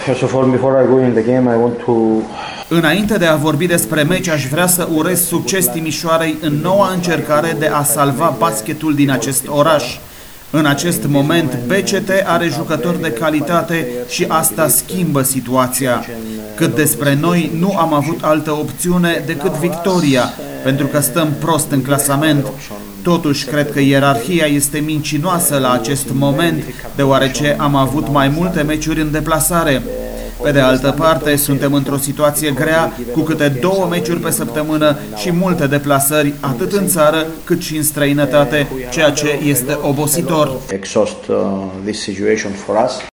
First of all, before I go in the game, I want to... Înainte de a vorbi despre meci, aș vrea să urez succes Timișoarei în noua încercare de a salva basketul din acest oraș. În acest moment, BCT are jucători de calitate și asta schimbă situația. Cât despre noi, nu am avut altă opțiune decât victoria, pentru că stăm prost în clasament. Totuși, cred că ierarhia este mincinoasă la acest moment, deoarece am avut mai multe meciuri în deplasare. Pe de altă parte, suntem într-o situație grea, cu câte 2 meciuri pe săptămână și multe deplasări, atât în țară cât și în străinătate, ceea ce este obositor.